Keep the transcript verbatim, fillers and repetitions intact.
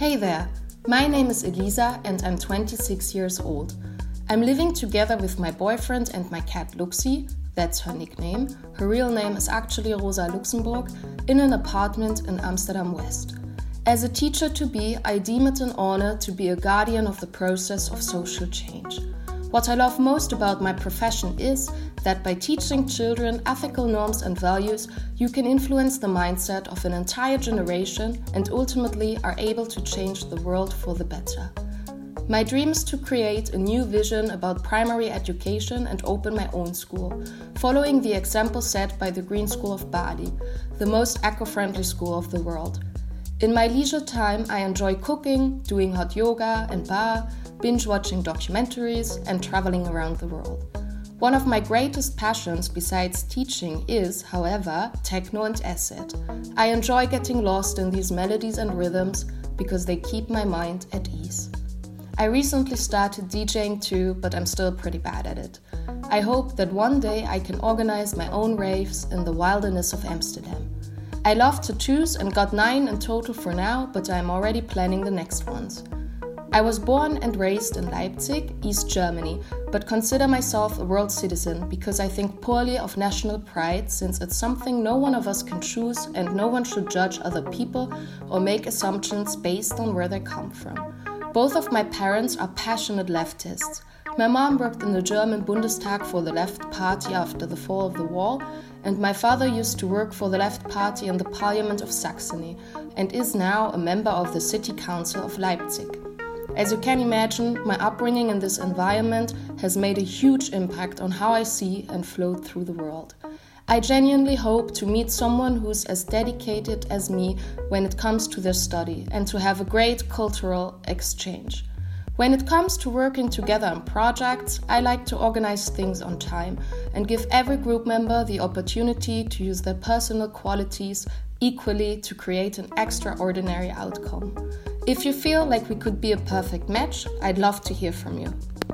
Hey there, my name is Elisa and I'm twenty-six years old. I'm living together with my boyfriend and my cat Luxi, that's her nickname. Her real name is actually Rosa Luxemburg, in an apartment in Amsterdam West. As a teacher-to-be, I deem it an honor to be a guardian of the process of social change. What I love most about my profession is that by teaching children ethical norms and values, you can influence the mindset of an entire generation and ultimately are able to change the world for the better. My dream is to create a new vision about primary education and open my own school, following the example set by the Green School of Bali, the most eco-friendly school of the world. In my leisure time, I enjoy cooking, doing hot yoga and bar, binge-watching documentaries, and traveling around the world. One of my greatest passions besides teaching is, however, techno and acid. I enjoy getting lost in these melodies and rhythms because they keep my mind at ease. I recently started DJing too, but I'm still pretty bad at it. I hope that one day I can organize my own raves in the wilderness of Amsterdam. I love tattoos and got nine in total for now, but I'm already planning the next ones. I was born and raised in Leipzig, East Germany, but consider myself a world citizen because I think poorly of national pride, since it's something no one of us can choose and no one should judge other people or make assumptions based on where they come from. Both of my parents are passionate leftists. My mom worked in the German Bundestag for the Left Party after the fall of the wall, and my father used to work for the Left Party in the Parliament of Saxony and is now a member of the City Council of Leipzig. As you can imagine, my upbringing in this environment has made a huge impact on how I see and float through the world. I genuinely hope to meet someone who's as dedicated as me when it comes to their study and to have a great cultural exchange. When it comes to working together on projects, I like to organize things on time and give every group member the opportunity to use their personal qualities equally to create an extraordinary outcome. If you feel like we could be a perfect match, I'd love to hear from you.